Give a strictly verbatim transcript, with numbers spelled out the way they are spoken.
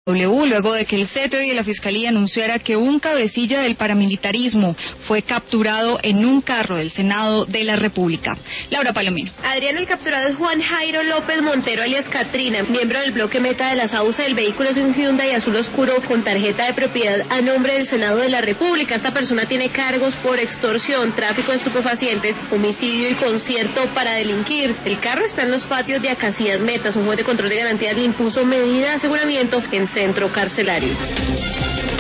W, luego de que el C E T E y la Fiscalía anunciara que un cabecilla del paramilitarismo fue capturado en un carro del Senado de la República. Laura Palomino. Adrián, el capturado es Juan Jairo López Montero, alias Catrina, miembro del bloque Meta de la Sauce. El vehículo es un Hyundai azul oscuro con tarjeta de propiedad a nombre del Senado de la República. Esta persona tiene cargos por extorsión, tráfico de estupefacientes, homicidio y concierto para delinquir. El carro está en los patios de Acacias Metas. Un juez de control de garantías le impuso medida de aseguramiento en centro carcelario.